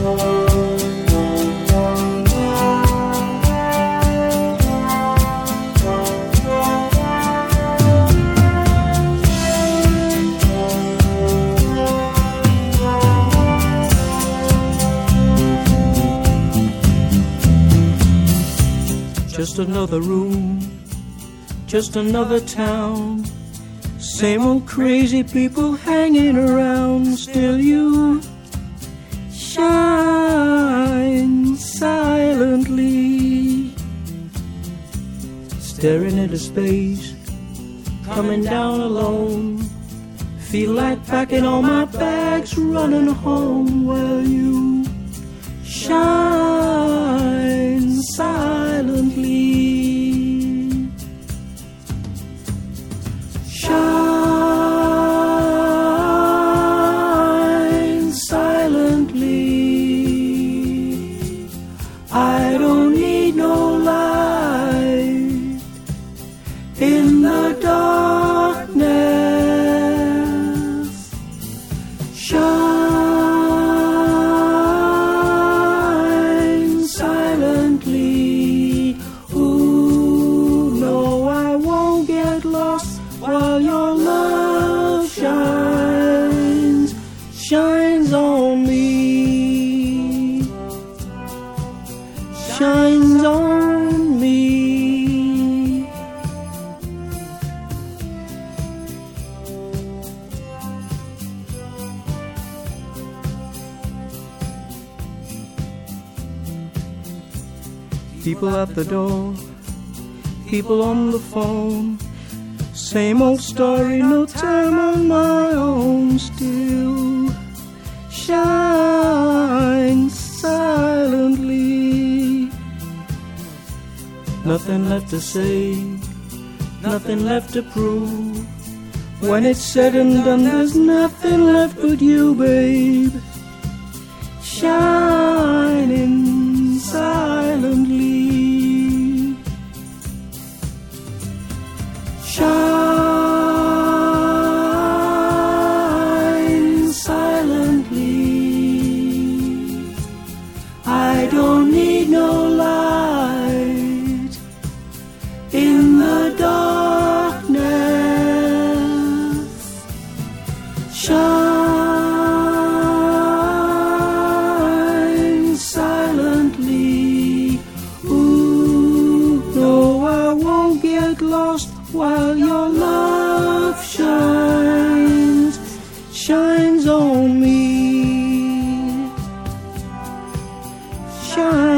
Just another room, just another town. Same old crazy people hanging around. Still you shine silently, staring into space, coming down alone. Feel like packing all my bags, running home. Well, you shine silently. Shine silently. I don't need no light in the darkness. Shine silently. Ooh, no, I won't get lost while your love shines, shines on me, shines on me. People at the door, people on the phone. Same old story, no time on my own. Still shine silently. Nothing left to say, nothing left to prove. When it's said and done, there's nothing left but you, babe. Shining silently. Shine silently. I don't need no light in the darkness. Shine silently. Ooh, no, I won't get lost while your love shines, shines on me, shines.